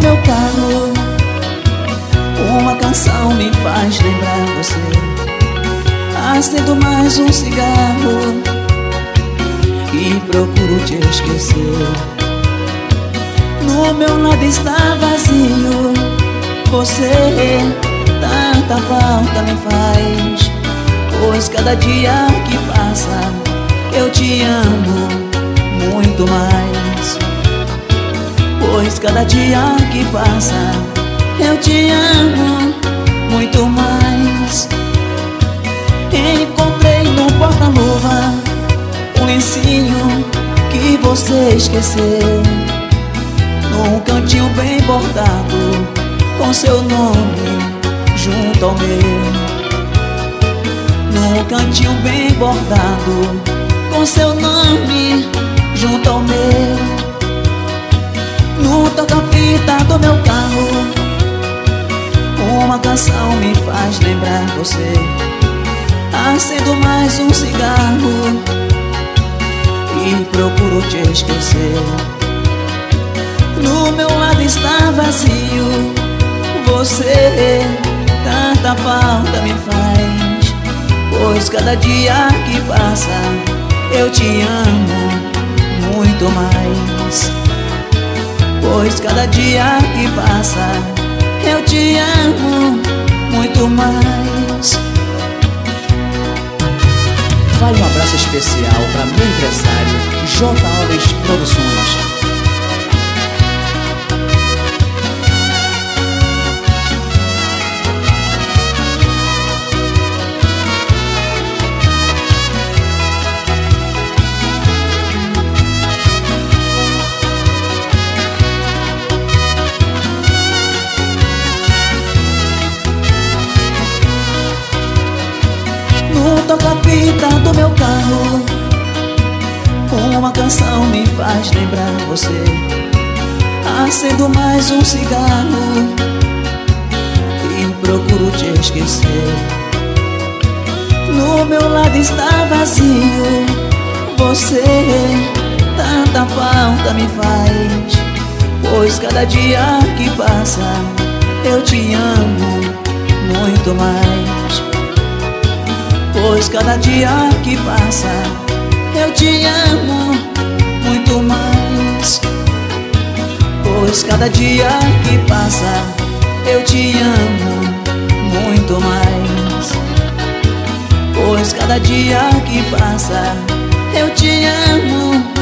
meu carro, uma canção me faz lembrar você. Acendo mais um cigarro e procuro te esquecer. No meu lado está vazio, você tanta falta me faz, pois cada dia que passa eu te amo muito mais. Pois cada dia que passa eu te amo muito mais. Encontrei no porta-luva um lencinho que você esqueceu, num cantinho bem bordado com seu nome junto ao meu. Num cantinho bem bordado com seu nome junto ao meu. No toca-fita do meu carro, uma canção me faz lembrar você. Acendo mais um cigarro e procuro te esquecer. No meu lado está vazio, você tanta falta me faz, pois cada dia que passa eu te amo muito mais. Pois cada dia que passa eu te amo muito mais. Vai um abraço especial para meu empresário J. Alves Produções. No toca-fita do meu carro, uma canção me faz lembrar você. Acendo mais um cigarro e procuro te esquecer. No meu lado está vazio, você tanta falta me faz, pois cada dia que passa eu te amo muito mais. Pois cada dia que passa eu te amo muito mais. Pois cada dia que passa eu te amo muito mais. Pois cada dia que passa eu te amo